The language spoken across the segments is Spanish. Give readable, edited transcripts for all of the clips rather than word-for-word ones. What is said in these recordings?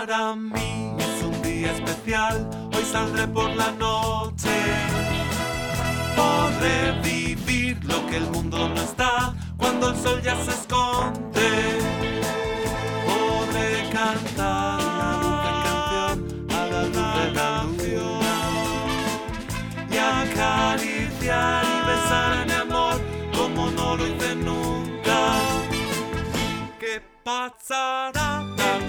Para mí es un día especial, hoy saldré por la noche. Podré vivir lo que el mundo no está, cuando el sol ya se esconde. Podré cantar a la luz de la luna y acariciar y besar a mi amor como no lo hice nunca. ¿Qué pasará?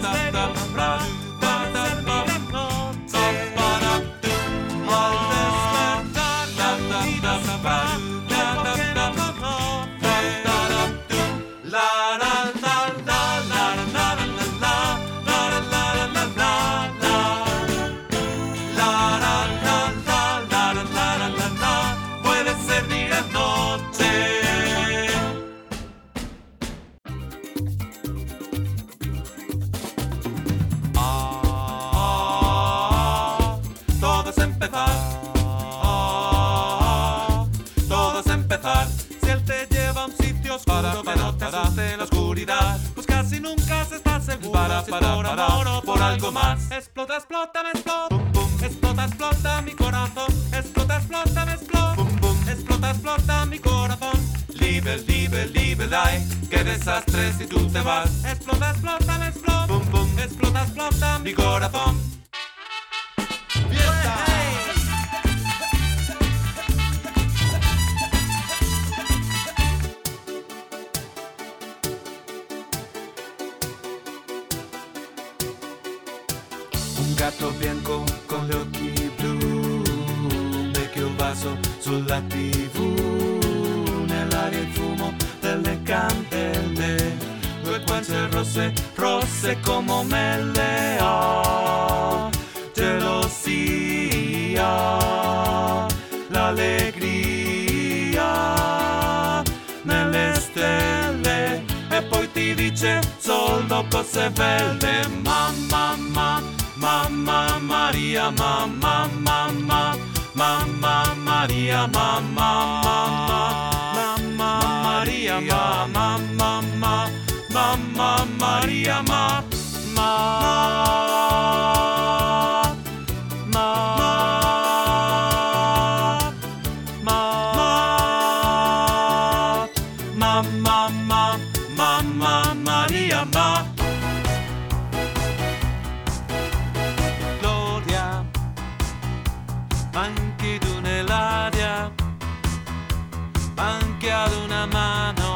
Si él te lleva a un sitio oscuro que no te asuste la oscuridad, pues casi nunca se está seguro si es por amor o por algo más. Explota, explota, me explota, bum, bum. Explota, explota mi corazón. Explota, explota, me explota, bum, bum. Explota, explota mi corazón. Liebe, liebe, liebe, die, qué desastre si tú te vas. Explota, explota, me explota, bum, bum. Explota, explota mi corazón. ¡Fiesta! Un gatto bianco con gli occhi blu, un vecchio vaso sulla TV, nell'aria il fumo delle candele, due guance rosse, rosse come mele, oh, gelosia, l'allegria nelle stelle, e poi ti dice solo cose belle, mamma, mamma. Mamma Maria, mamma, mamma, mamma Maria, mamma, mamma, mamma Maria, mamma, mamma, mamma Maria, mamma, mamma Maria, ma. Anche tu nell'aria, anche ad una mano.